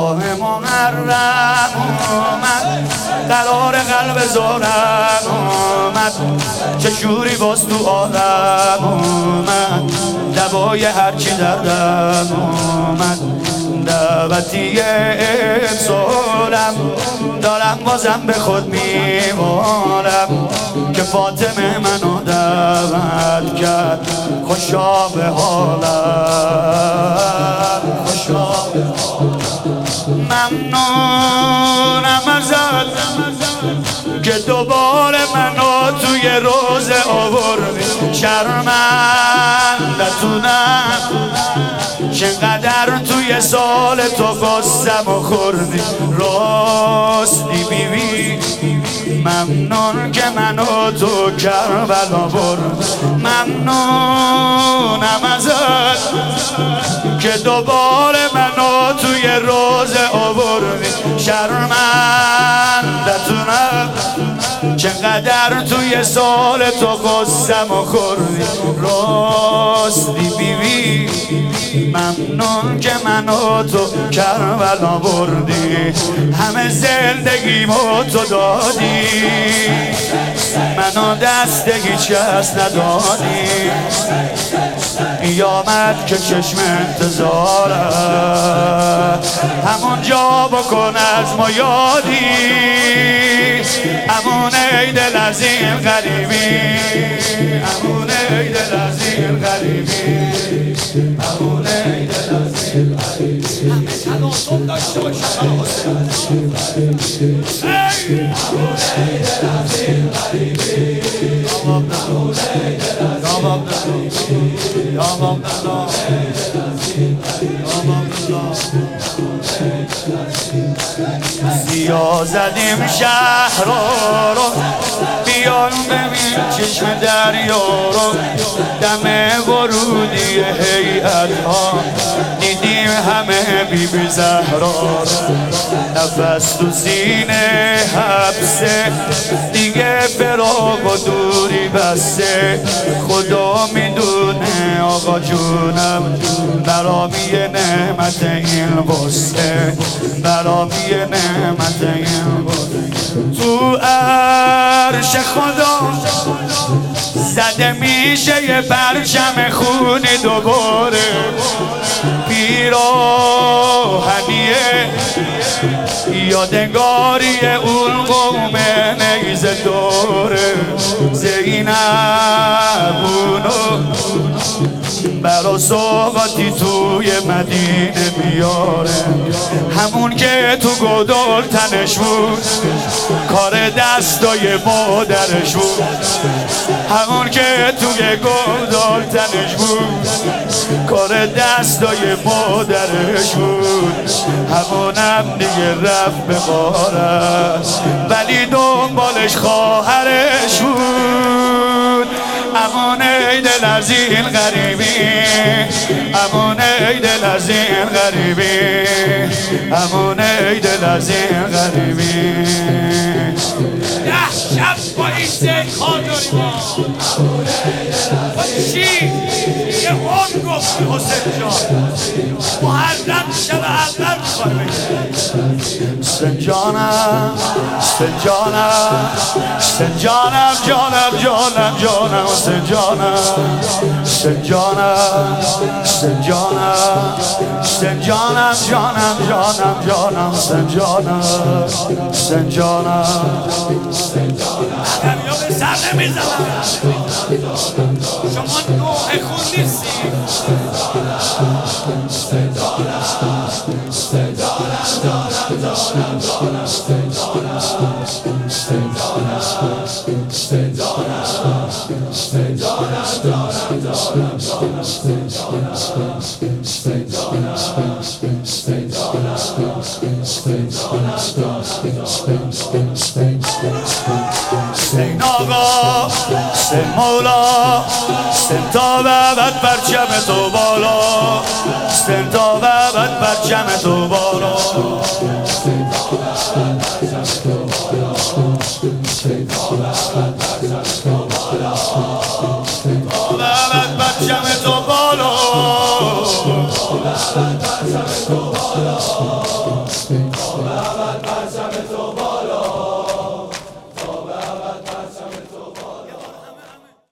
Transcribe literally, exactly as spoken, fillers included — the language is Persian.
ماه محرم اومد، قرار قلب زارم اومد، چه شوری باز تو عالم اومد، دوای هرچی دردم اومد، دعوتی امسالم دارم بازم به خود میمالم که فاطمه منو دعوت کرد، خوشا به حالم، خوشا به حالم. ممنونم ازت که دوباره منو توی روزه آوردی، شرمندتونم چقدر توی سال تو قصم و خوردی، راستی بیبی ممنون که منو تو کربلا برد. ممنونم ازت که دوباره منو توی روزه آوردی، شرمندتونم چقدر توی سال تو قصم و خوردی، راستی بیبی ممنون که منو تو کربلا بردی، همه زندگیمو تو دادی، منو دست هیچ کس ندادی، قیامت که چشم انتظاره همون جا بکن از ما یادی، همون ای دل از این غریبی، همون ای دل از این غریبی، همون ای دل از این غریبی. همه تلاطم داشته باشم همون ای دل از این غریبی، همون ای دل از این غریبی. سیاه زدیم شهر رو، بیان ببین چشم دریا رو، دم ورودی هیئت ها دیدیم همه بی بی زهرا، نفس تو سینه حبسه دیگه فراق و دوری بسته، خدا میدونه آقا جونم برامی نعمت این واسه، برامی نعمت این واسه. تو عرش خدا زده میشه یه پرچم خونی دوباره، پیراهنیه یادگاری اون قوم نیزه دوره، زینبونو برا سوقاتی توی مدینه میاره، همون که تو گودال تنش بود کار دستای مادرش بود، همون که توی گودال تنش بود کار دستای مادرش بود، همونم دیگه رفت به غارت ولی دنبالش خواهرش بود، امان ای دل از این غریبی، امان ای دل از این غریبی، امان ای دل از این غریبی. ده شب با این سه کار داریم با چی؟ یه اون گفتی حسین جان محرم شب اول میخواه بگیم حسین جانم، حسین جانم، حسین جانم، جانم جانم جانم، حسین جانم، حسین جانم، حسین جانم، حسین جانم جانم جانم جانم، حسین جانم، حسین جانم، حسین جانم. دریا به سر نمیزنم شما نوح خون نیستی، حسین جانم، حسین جانم جانم جانم جانم، حسین جانم، حسین جانم، حسین جانم، حسین جانم جانم جانم جانم، حسین جانم، حسین جانم، حسین جانم، حسین جانم حسین آقا، حسین مولا، حسین تا ابد پرچم تو بالا، حسین تا ابد پرچم تو بالا، حسین تا ابد پرچم تو بالا، حسین تا ابد پرچم تو بالا، حسین تا ابد پرچم تو بالا. ببر پرچم تو بالا تا به ابد